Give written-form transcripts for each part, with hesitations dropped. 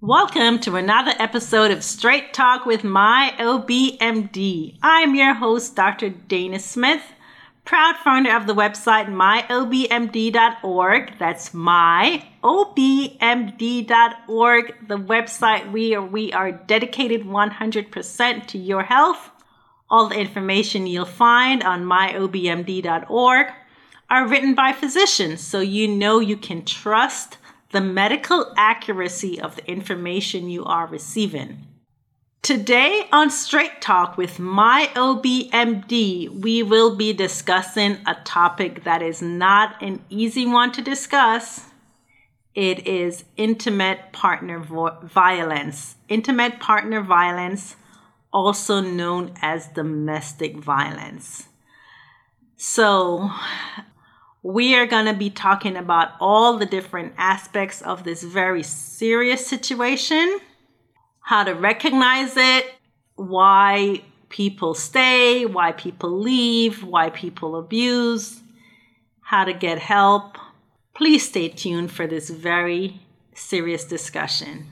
Welcome to another episode of Straight Talk with My OBMD. I'm your host, Dr. Dana Smith, proud founder of the website myobmd.org. That's myobmd.org, the website we are dedicated 100% to your health. All the information you'll find on myobmd.org are written by physicians, so you know you can trust the medical accuracy of the information you are receiving. Today on Straight Talk with My OBMD, we will be discussing a topic that is not an easy one to discuss. It is intimate partner violence. Intimate partner violence, also known as domestic violence. So, we are going to be talking about all the different aspects of this very serious situation, how to recognize it, why people stay, why people leave, why people abuse, how to get help. Please stay tuned for this very serious discussion.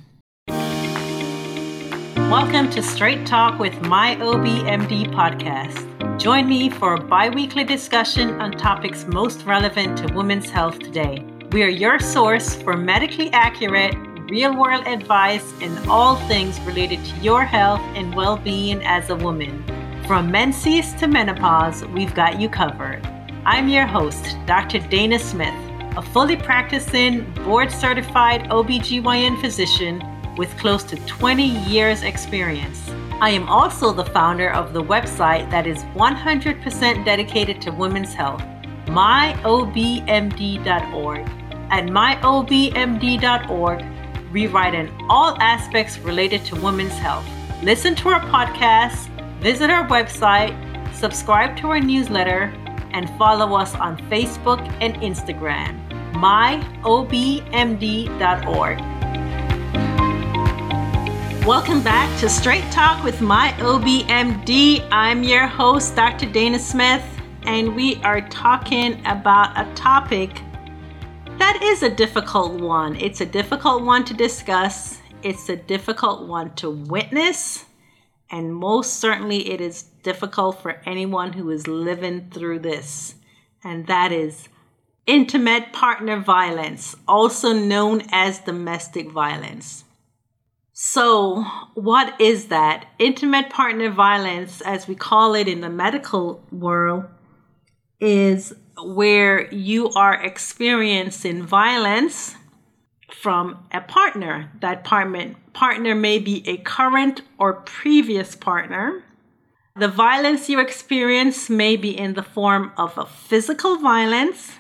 Welcome to Straight Talk with My OBMD podcast. Join me for a bi-weekly discussion on topics most relevant to women's health today. We are your source for medically accurate, real-world advice in all things related to your health and well-being as a woman. From menses to menopause, we've got you covered. I'm your host, Dr. Dana Smith, a fully practicing, board-certified OBGYN physician with close to 20 years experience. I am also the founder of the website that is 100% dedicated to women's health, myobmd.org. At myobmd.org, we write in all aspects related to women's health. Listen to our podcast, visit our website, subscribe to our newsletter, and follow us on Facebook and Instagram, myobmd.org. Welcome back to Straight Talk with My OBMD. I'm your host, Dr. Dana Smith, and we are talking about a topic that is a difficult one. It's a difficult one to discuss. It's a difficult one to witness, and most certainly it is difficult for anyone who is living through this, and that is intimate partner violence, also known as domestic violence. So, what is that? Intimate partner violence, as we call it in the medical world, is where you are experiencing violence from a partner. That partner may be a current or previous partner. The violence you experience may be in the form of a physical violence,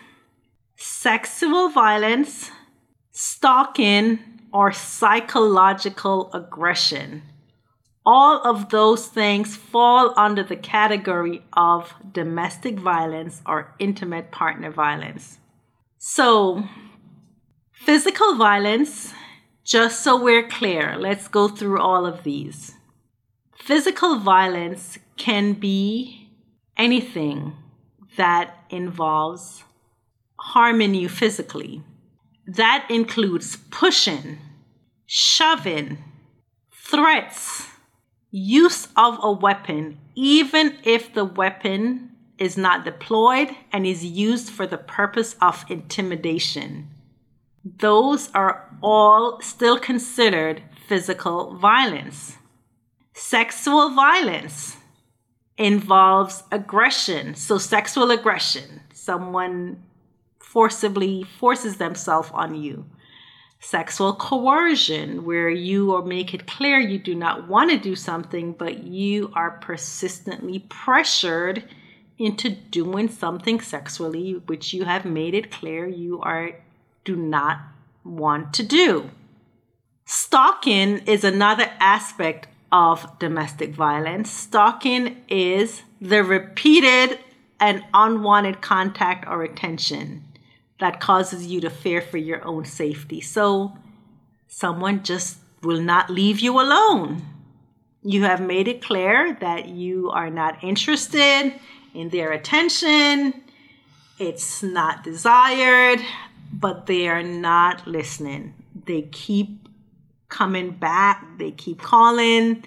sexual violence, stalking, or psychological aggression. All of those things fall under the category of domestic violence or intimate partner violence. So, physical violence, just so we're clear, let's go through all of these. Physical violence can be anything that involves harming you physically. That includes pushing, shoving, threats, use of a weapon, even if the weapon is not deployed and is used for the purpose of intimidation. Those are all still considered physical violence. Sexual violence involves aggression. So sexual aggression, someone forcibly forces themselves on you. Sexual coercion, where you or make it clear you do not want to do something, but you are persistently pressured into doing something sexually, which you have made it clear you do not want to do. Stalking is another aspect of domestic violence. Stalking is the repeated and unwanted contact or attention that causes you to fear for your own safety. So someone just will not leave you alone. You have made it clear that you are not interested in their attention. It's not desired, but they are not listening. They keep coming back. They keep calling.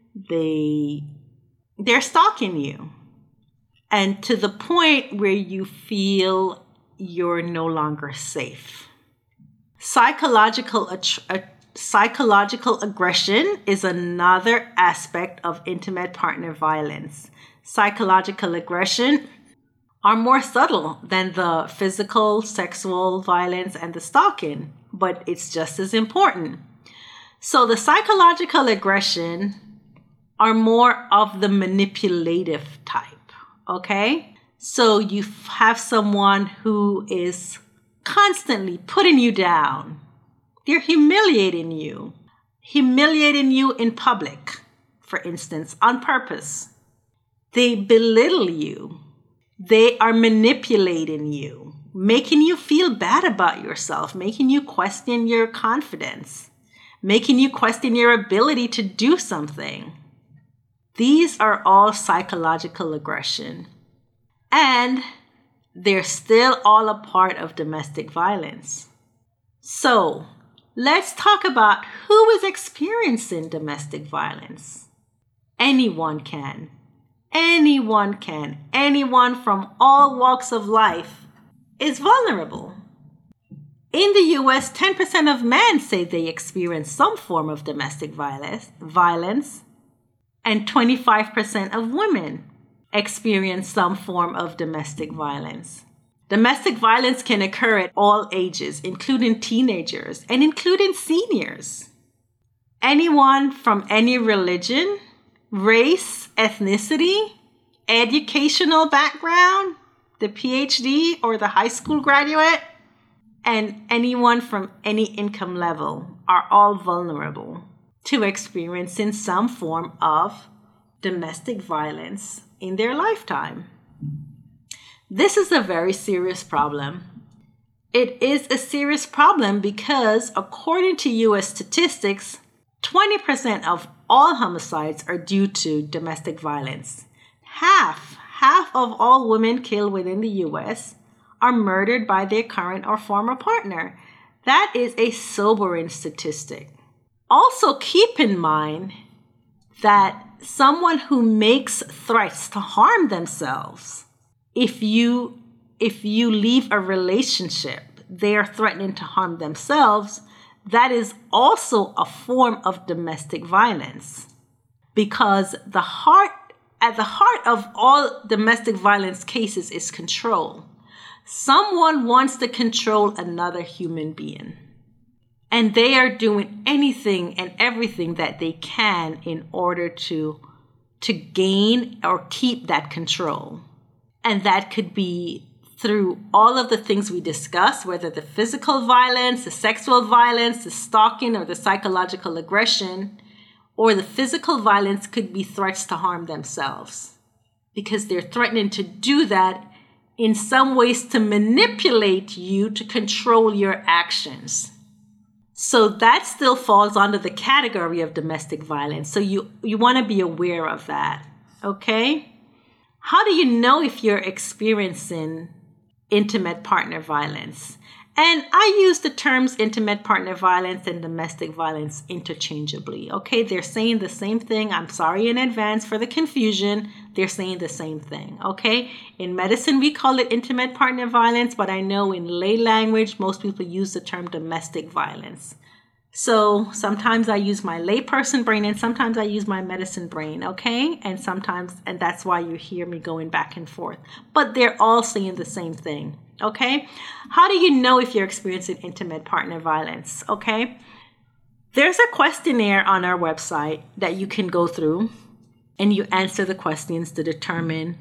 They're stalking you. And to the point where you feel you're no longer safe. Psychological aggression is another aspect of intimate partner violence. Psychological aggression are more subtle than the physical, sexual violence and the stalking, but it's just as important. So the psychological aggression are more of the manipulative type. Okay, so you have someone who is constantly putting you down. They're humiliating you in public, for instance, on purpose. They belittle you. They are manipulating you, making you feel bad about yourself, making you question your confidence, making you question your ability to do something. These are all psychological aggression, and they're still all a part of domestic violence. So let's talk about who is experiencing domestic violence. Anyone can. Anyone can. Anyone from all walks of life is vulnerable. In the US, 10% of men say they experience some form of domestic violence. And 25% of women experience some form of domestic violence. Domestic violence can occur at all ages, including teenagers and including seniors. Anyone from any religion, race, ethnicity, educational background, the PhD or the high school graduate, and anyone from any income level are all vulnerable to experiencing some form of domestic violence in their lifetime. This is a very serious problem. It is a serious problem because, according to US statistics, 20% of all homicides are due to domestic violence. Half of all women killed within the US are murdered by their current or former partner. That is a sobering statistic. Also, keep in mind that someone who makes threats to harm themselves, if you leave a relationship, they are threatening to harm themselves, that is also a form of domestic violence. Because at the heart of all domestic violence cases is control. Someone wants to control another human being. And they are doing anything and everything that they can in order to gain or keep that control. And that could be through all of the things we discussed, whether the physical violence, the sexual violence, the stalking, or the psychological aggression, or the physical violence could be threats to harm themselves. Because they're threatening to do that in some ways to manipulate you to control your actions. So that still falls under the category of domestic violence. So you want to be aware of that, okay? How do you know if you're experiencing intimate partner violence? And I use the terms intimate partner violence and domestic violence interchangeably, okay? They're saying the same thing. I'm sorry in advance for the confusion. They're saying the same thing, okay? In medicine, we call it intimate partner violence, but I know in lay language, most people use the term domestic violence. So sometimes I use my layperson brain and sometimes I use my medicine brain, okay? And that's why you hear me going back and forth. But they're all saying the same thing, okay? How do you know if you're experiencing intimate partner violence, okay? There's a questionnaire on our website that you can go through and you answer the questions to determine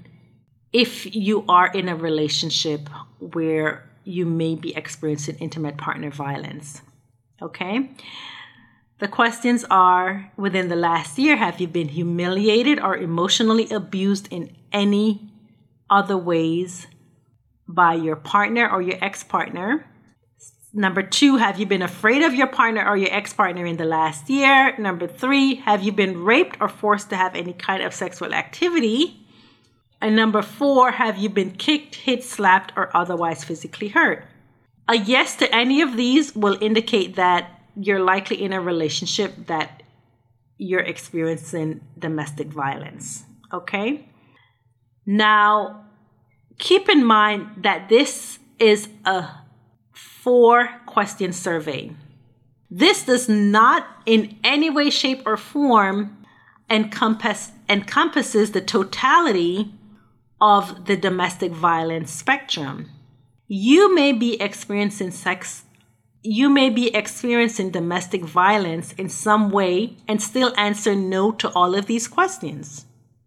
if you are in a relationship where you may be experiencing intimate partner violence. Okay. The questions are, within the last year, have you been humiliated or emotionally abused in any other ways by your partner or your ex-partner? Number 2, have you been afraid of your partner or your ex-partner in the last year? Number 3, have you been raped or forced to have any kind of sexual activity? And number 4, have you been kicked, hit, slapped, or otherwise physically hurt? A yes to any of these will indicate that you're likely in a relationship that you're experiencing domestic violence. Okay? Now, keep in mind that this is a 4-question survey. This does not in any way, shape, or form encompasses the totality of the domestic violence spectrum. You may be experiencing domestic violence in some way and still answer no to all of these questions.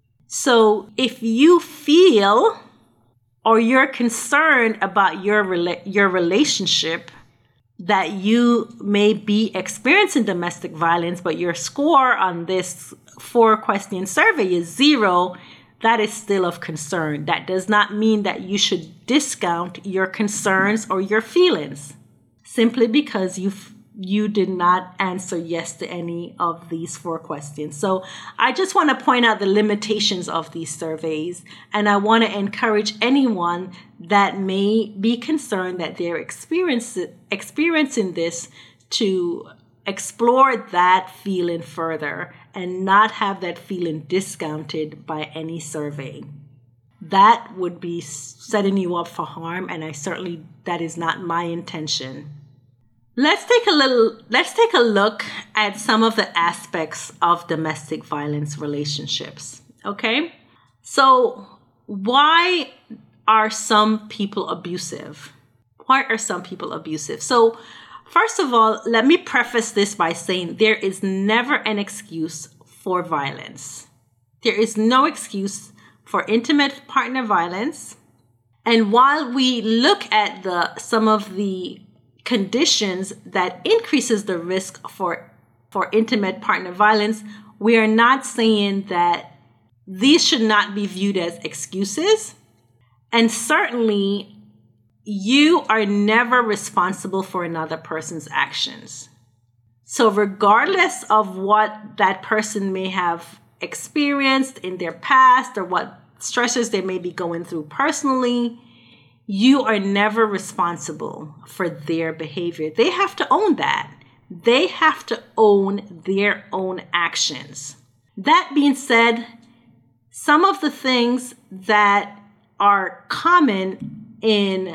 So if you feel or you're concerned about your relationship, that you may be experiencing domestic violence, but your score on this 4-question survey is 0, that is still of concern. That does not mean that you should discount your concerns or your feelings simply because you did not answer yes to any of these 4 questions. So I just want to point out the limitations of these surveys, and I want to encourage anyone that may be concerned that they're experiencing this to explore that feeling further and not have that feeling discounted by any survey. That would be setting you up for harm, and that is not my intention. Let's take a look at some of the aspects of domestic violence relationships. Okay? So, why are some people abusive? Why are some people abusive? So, first of all, let me preface this by saying there is never an excuse for violence. There is no excuse for intimate partner violence. And while we look at some of the conditions that increases the risk for intimate partner violence, we are not saying that these should not be viewed as excuses. And certainly, you are never responsible for another person's actions. So regardless of what that person may have experienced in their past or what stressors they may be going through personally, you are never responsible for their behavior. They have to own that. They have to own their own actions. That being said, some of the things that are common in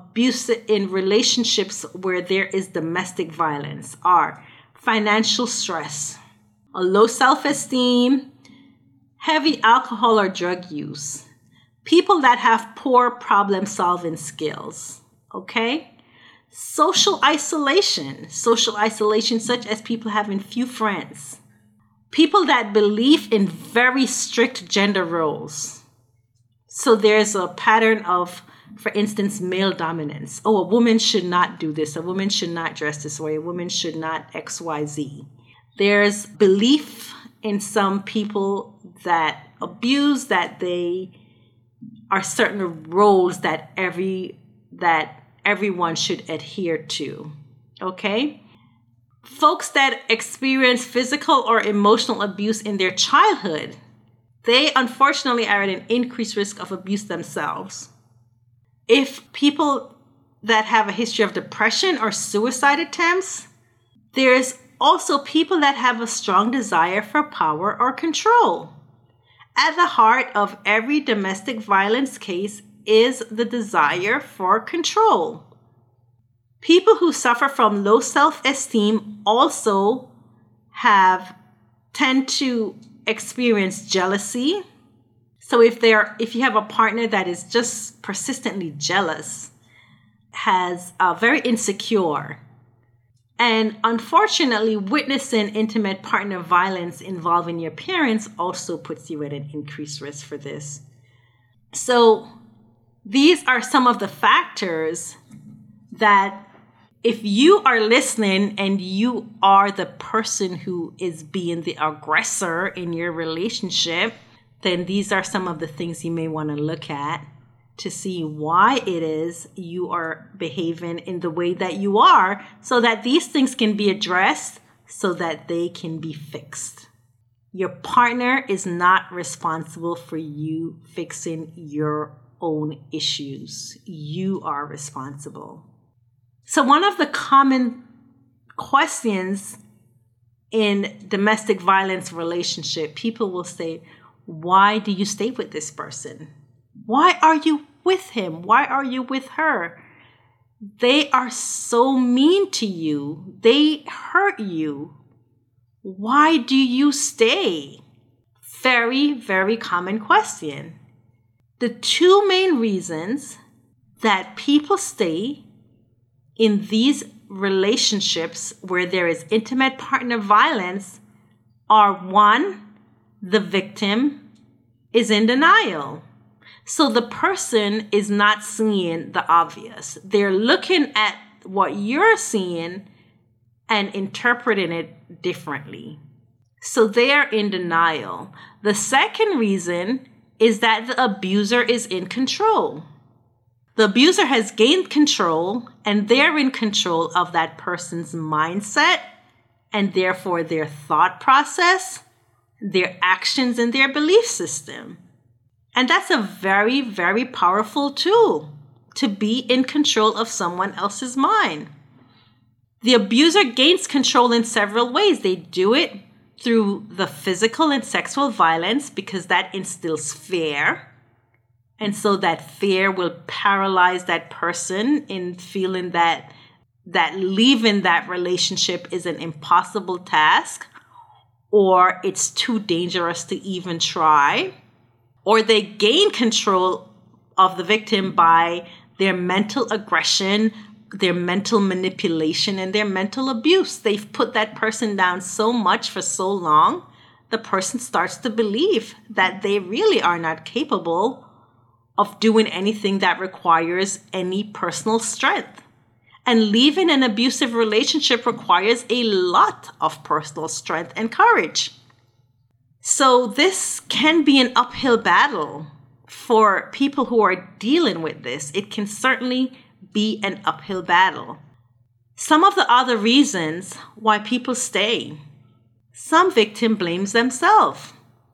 relationships where there is domestic violence are financial stress, a low self-esteem, heavy alcohol or drug use, people that have poor problem-solving skills, okay? Social isolation such as people having few friends, people that believe in very strict gender roles. So there's a pattern of, for instance, male dominance. Oh, a woman should not do this. A woman should not dress this way. A woman should not XYZ. There's belief in some people that abuse that they are certain roles that everyone should adhere to. Okay? Folks that experience physical or emotional abuse in their childhood, they unfortunately are at an increased risk of abuse themselves. If people that have a history of depression or suicide attempts, there's also people that have a strong desire for power or control. At the heart of every domestic violence case is the desire for control. People who suffer from low self-esteem also tend to experience jealousy. So if you have a partner that is just persistently jealous, has very insecure, and unfortunately witnessing intimate partner violence involving your parents also puts you at an increased risk for this. So these are some of the factors that if you are listening and you are the person who is being the aggressor in your relationship, then these are some of the things you may want to look at to see why it is you are behaving in the way that you are, so that these things can be addressed, so that they can be fixed. Your partner is not responsible for you fixing your own issues. You are responsible. So one of the common questions in domestic violence relationship, people will say, why do you stay with this person? Why are you with him? Why are you with her? They are so mean to you. They hurt you. Why do you stay? Very, very common question. The two main reasons that people stay in these relationships where there is intimate partner violence are, one, the victim is in denial. So the person is not seeing the obvious. They're looking at what you're seeing and interpreting it differently. So they are in denial. The second reason is that the abuser is in control. The abuser has gained control, and they're in control of that person's mindset and therefore their thought process, their actions, and their belief system. And that's a very, very powerful tool, to be in control of someone else's mind. The abuser gains control in several ways. They do it through the physical and sexual violence because that instills fear. And so that fear will paralyze that person in feeling that leaving that relationship is an impossible task, or it's too dangerous to even try. Or they gain control of the victim by their mental aggression, their mental manipulation, and their mental abuse. They've put that person down so much for so long, the person starts to believe that they really are not capable of doing anything that requires any personal strength. And leaving an abusive relationship requires a lot of personal strength and courage. So this can be an uphill battle for people who are dealing with this. It can certainly be an uphill battle. Some of the other reasons why people stay. Some victim blames themselves.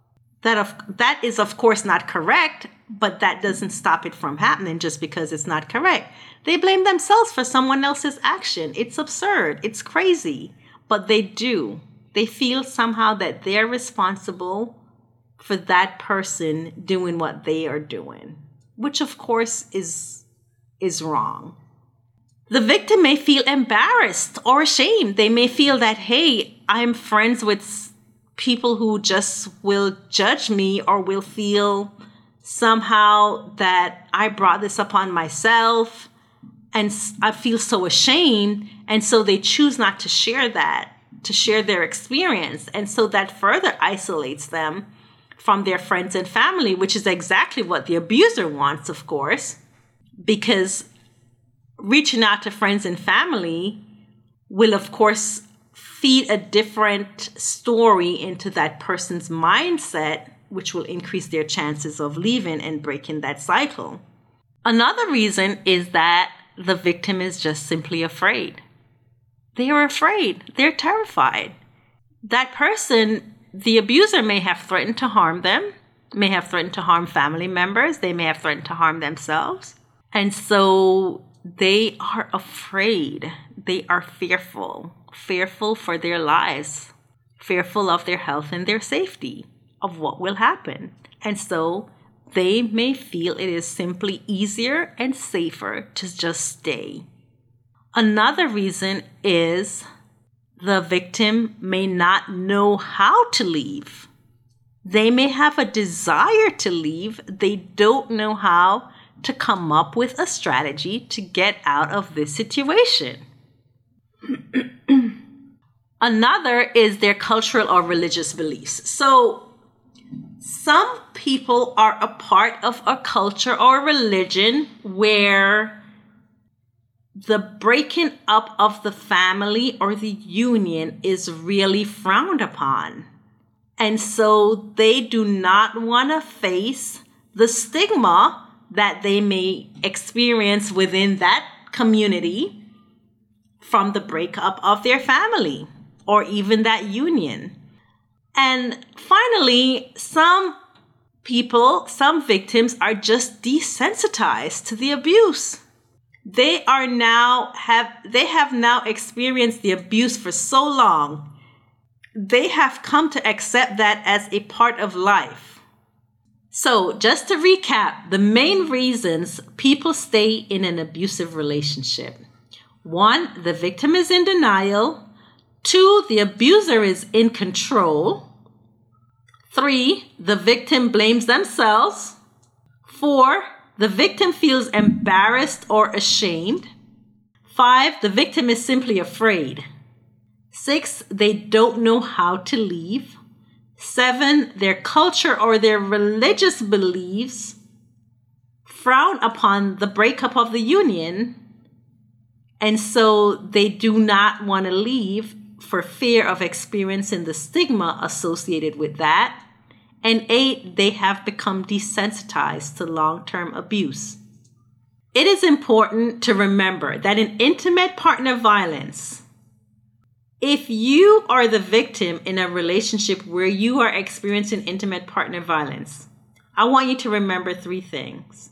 That is, of course, not correct, but that doesn't stop it from happening just because it's not correct. They blame themselves for someone else's action. It's absurd. It's crazy. But they do. They feel somehow that they're responsible for that person doing what they are doing, which, of course, is wrong. The victim may feel embarrassed or ashamed. They may feel that, hey, I'm friends with people who just will judge me or will feel somehow that I brought this upon myself and I feel so ashamed. And so they choose not to share that, to share their experience. And so that further isolates them from their friends and family, which is exactly what the abuser wants, of course, because reaching out to friends and family will, of course, feed a different story into that person's mindset, which will increase their chances of leaving and breaking that cycle. Another reason is that the victim is just simply afraid. They are afraid. They're terrified. That person, the abuser, may have threatened to harm them, may have threatened to harm family members. They may have threatened to harm themselves. And so they are afraid. They are fearful for their lives, fearful of their health and their safety, of what will happen. And so they may feel it is simply easier and safer to just stay. Another reason is the victim may not know how to leave. They may have a desire to leave. They don't know how to come up with a strategy to get out of this situation. Another is their cultural or religious beliefs. So some people are a part of a culture or religion where the breaking up of the family or the union is really frowned upon. And so they do not want to face the stigma that they may experience within that community from the breakup of their family or even that union. And finally, some people, some victims are just desensitized to the abuse. They have now experienced the abuse for so long. They have come to accept that as a part of life. So just to recap, the main reasons people stay in an abusive relationship. 1, the victim is in denial. 2, the abuser is in control. 3, the victim blames themselves. 4, the victim feels embarrassed or ashamed. 5, the victim is simply afraid. 6, they don't know how to leave. 7, their culture or their religious beliefs frown upon the breakup of the union, and so they do not want to leave for fear of experiencing the stigma associated with that. And 8, they have become desensitized to long-term abuse. It is important to remember that in intimate partner violence, if you are the victim in a relationship where you are experiencing intimate partner violence, I want you to remember 3 things.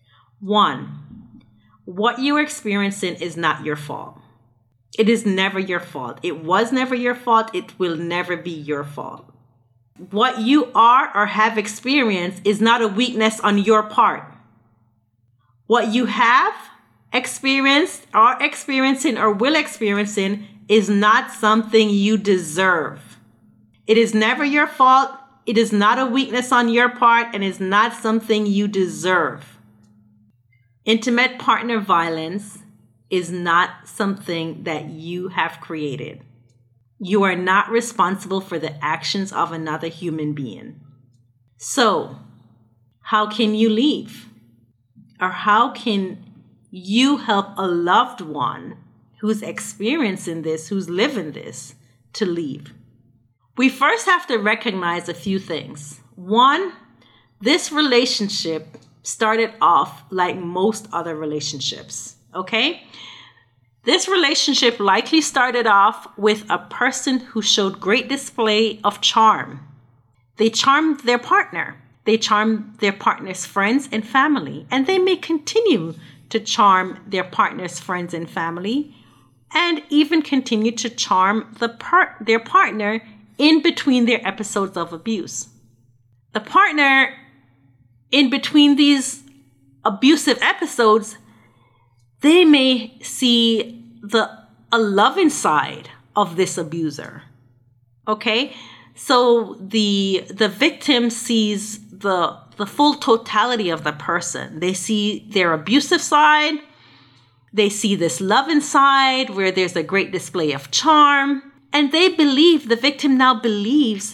1, what you're experiencing is not your fault. It is never your fault. It was never your fault. It will never be your fault. What you are or have experienced is not a weakness on your part. What you have experienced, are experiencing, or will experiencing is not something you deserve. It is never your fault. It is not a weakness on your part, and is not something you deserve. Intimate partner violence is not something that you have created. You are not responsible for the actions of another human being. So, how can you leave? Or how can you help a loved one who's experiencing this, who's living this, to leave? We first have to recognize a few things. 1, this relationship started off like most other relationships, okay? This relationship likely started off with a person who showed great display of charm. They charmed their partner. They charmed their partner's friends and family, and they may continue to charm their partner's friends and family, and even continue to charm their partner in between their episodes of abuse. The partner in between these abusive episodes, they may see a loving side of this abuser. Okay? So the victim sees the full totality of the person. They see their abusive side. They see this loving side where there's a great display of charm. And the victim now believes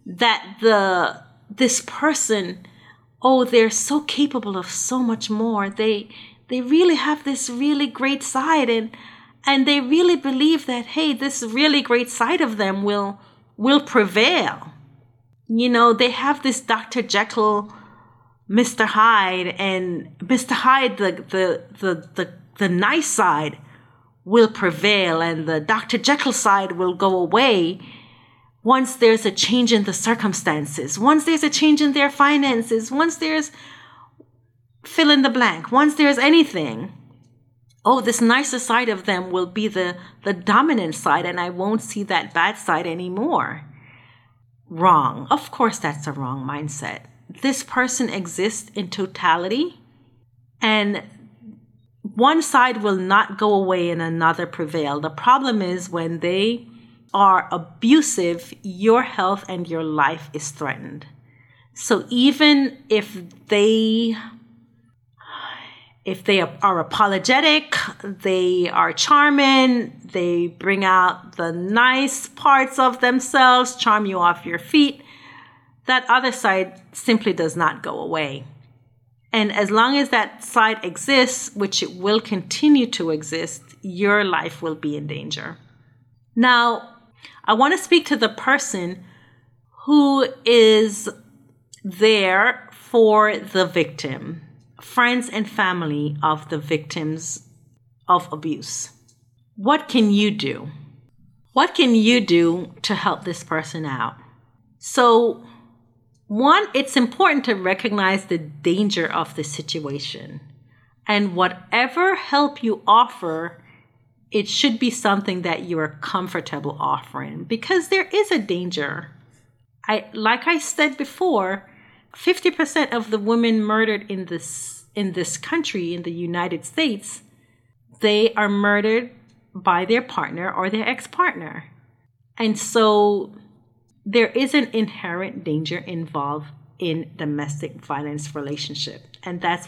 that this person, they're so capable of so much more. They really have this really great side, and they really believe that, hey, this really great side of them will prevail. You know, they have this Dr. Jekyll, Mr. Hyde, and Mr. Hyde, the nice side, will prevail, and the Dr. Jekyll side will go away once there's a change in the circumstances, once there's a change in their finances, once there's fill in the blank, once there's anything. This nicer side of them will be the dominant side, and I won't see that bad side anymore. Wrong. Of course, that's a wrong mindset. This person exists in totality, and one side will not go away and another prevail. The problem is when they are abusive, your health and your life is threatened. So even if they are apologetic, they are charming, they bring out the nice parts of themselves, charm you off your feet, that other side simply does not go away. And as long as that side exists, which it will continue to exist, your life will be in danger. Now, I want to speak to the person who is there for the victim, friends and family of the victims of abuse. What can you do? What can you do to help this person out? So, 1, it's important to recognize the danger of the situation And whatever help you offer, it should be something that you are comfortable offering, because there is a danger. Like I said before, 50% of the women murdered in this country, in the United States, they are murdered by their partner or their ex-partner. And so there is an inherent danger involved in domestic violence relationship. And that's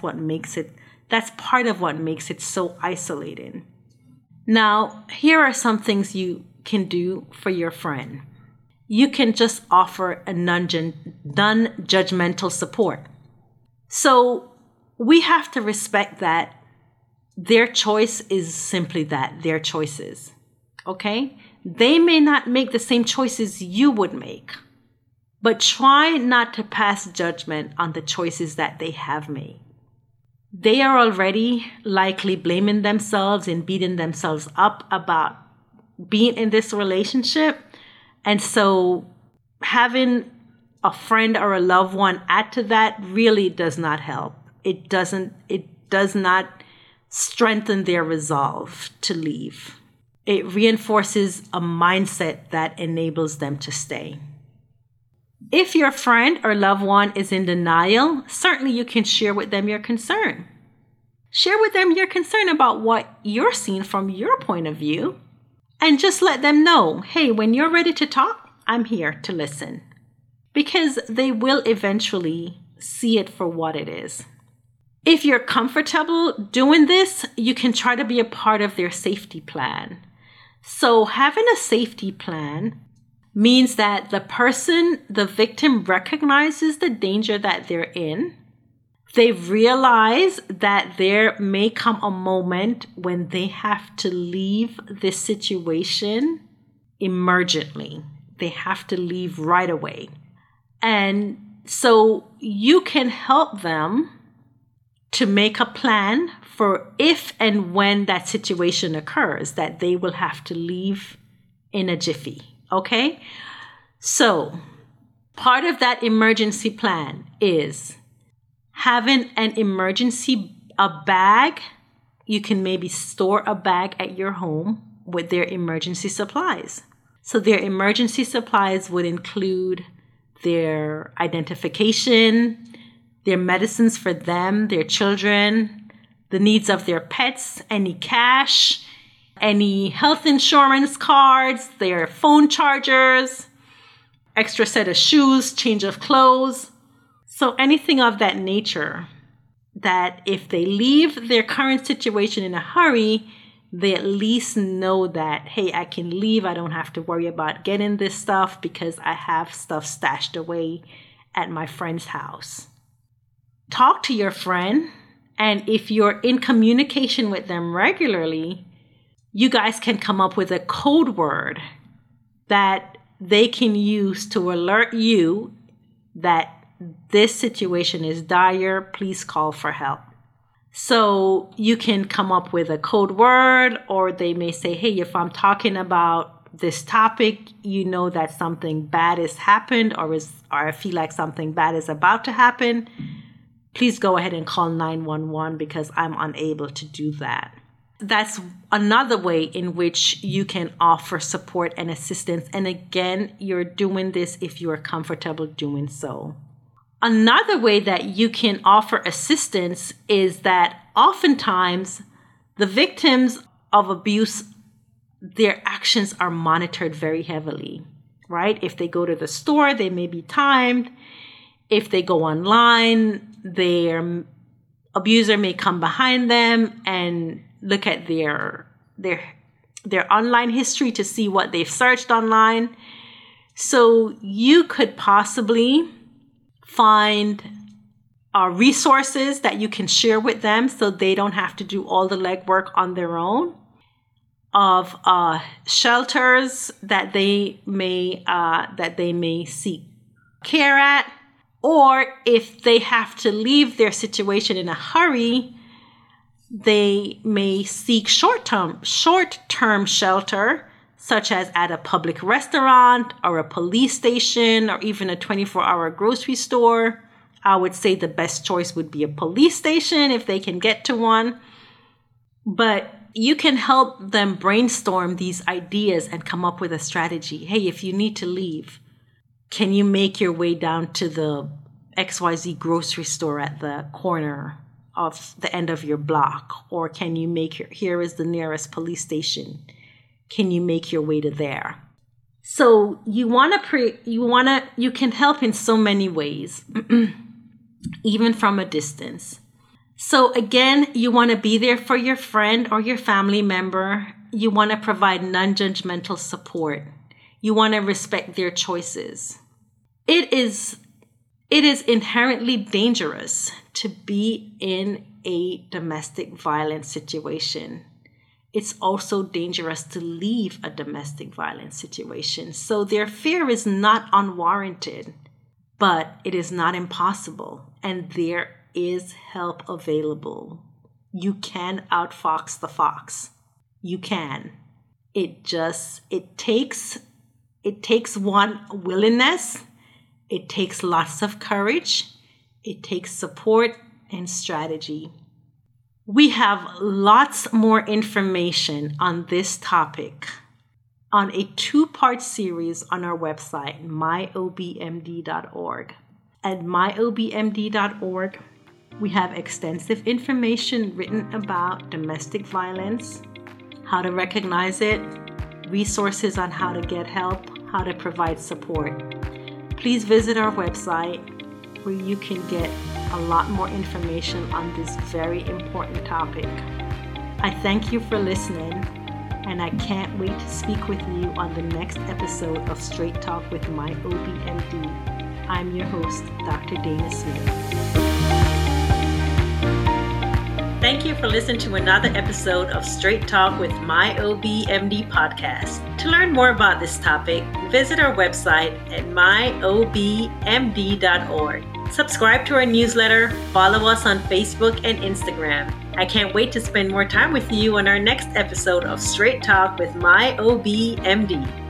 part of what makes it so isolating. Now, here are some things you can do for your friend. You can just offer a non-judgmental support. So we have to respect that their choice is simply that, their choices. Okay? They may not make the same choices you would make, but try not to pass judgment on the choices that they have made. They are already likely blaming themselves and beating themselves up about being in this relationship. And so having a friend or a loved one add to that really does not help. It does not strengthen their resolve to leave. It reinforces a mindset that enables them to stay. If your friend or loved one is in denial, certainly you can share with them your concern. Share with them your concern about what you're seeing from your point of view, and just let them know, hey, when you're ready to talk, I'm here to listen. Because they will eventually see it for what it is. If you're comfortable doing this, you can try to be a part of their safety plan. So having a safety plan means that the victim recognizes the danger that they're in. They realize that there may come a moment when they have to leave this situation emergently. They have to leave right away. And so you can help them to make a plan for if and when that situation occurs, that they will have to leave in a jiffy. Okay? So part of that emergency plan is having a bag. You can maybe store a bag at your home with their emergency supplies. So their emergency supplies would include their identification, their medicines for them, their children, the needs of their pets, any cash, any health insurance cards, their phone chargers, extra set of shoes, change of clothes. So anything of that nature, that if they leave their current situation in a hurry, they at least know that, hey, I can leave. I don't have to worry about getting this stuff because I have stuff stashed away at my friend's house. Talk to your friend, and if you're in communication with them regularly, you guys can come up with a code word that they can use to alert you that this situation is dire. Please call for help. So you can come up with a code word, or they may say, hey, if I'm talking about this topic, you know that something bad has happened, or I feel like something bad is about to happen. Please go ahead and call 911 because I'm unable to do that. That's another way in which you can offer support and assistance. And again, you're doing this if you are comfortable doing so. Another way that you can offer assistance is that oftentimes the victims of abuse, their actions are monitored very heavily, right? If they go to the store, they may be timed. If they go online, their abuser may come behind them and look at their online history to see what they've searched online. So you could possibly find resources that you can share with them so they don't have to do all the legwork on their own, of shelters that they may seek care at. Or if they have to leave their situation in a hurry, they may seek short-term shelter, such as at a public restaurant or a police station or even a 24-hour grocery store, I would say the best choice would be a police station if they can get to one. But you can help them brainstorm these ideas and come up with a strategy. Hey, if you need to leave, can you make your way down to the XYZ grocery store at the corner of the end of your block? Or can you here is the nearest police station. Can you make your way to there? So you can help in so many ways, even from a distance. So again, you want to be there for your friend or your family member. You want to provide non-judgmental support. You want to respect their choices. It is inherently dangerous to be in a domestic violence situation. It's also dangerous to leave a domestic violence situation. So their fear is not unwarranted, but it is not impossible. And there is help available. You can outfox the fox. You can. It takes one willingness. It takes lots of courage. It takes support and strategy. We have lots more information on this topic on a 2-part series on our website, myobmd.org. At myobmd.org, we have extensive information written about domestic violence, how to recognize it, resources on how to get help, how to provide support. Please visit our website where you can get a lot more information on this very important topic. I thank you for listening, and I can't wait to speak with you on the next episode of Straight Talk with My OBMD. I'm your host, Dr. Dana Smith. Thank you for listening to another episode of Straight Talk with My OBMD podcast. To learn more about this topic, visit our website at myobmd.org. Subscribe to our newsletter, follow us on Facebook and Instagram. I can't wait to spend more time with you on our next episode of Straight Talk with My OBMD.